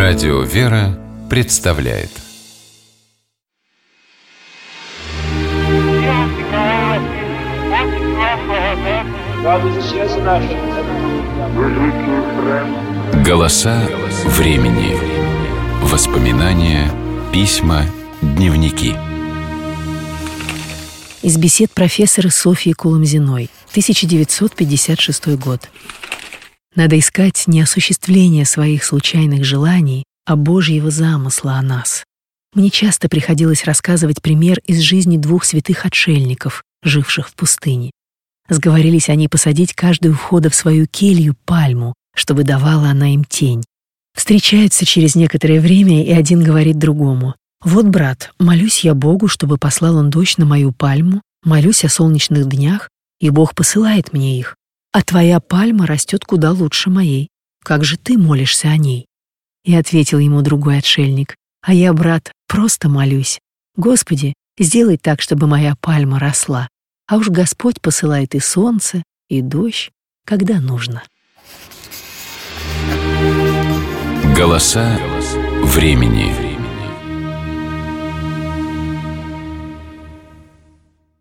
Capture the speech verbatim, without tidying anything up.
Радио «Вера» представляет «Голоса времени». Воспоминания, письма, дневники. Из бесед профессора Софьи Куламзиной, тысяча девятьсот пятьдесят шестой год. Надо искать не осуществление своих случайных желаний, а Божьего замысла о нас. Мне часто приходилось рассказывать пример из жизни двух святых отшельников, живших в пустыне. Сговорились они посадить каждый у входа в свою келью пальму, чтобы давала она им тень. Встречаются через некоторое время, и один говорит другому: «Вот, брат, молюсь я Богу, чтобы послал он дождь на мою пальму, молюсь о солнечных днях, и Бог посылает мне их. А твоя пальма растет куда лучше моей. Как же ты молишься о ней?» И ответил ему другой отшельник: «А я, брат, просто молюсь. Господи, сделай так, чтобы моя пальма росла, а уж Господь посылает и солнце, и дождь, когда нужно». Голоса времени.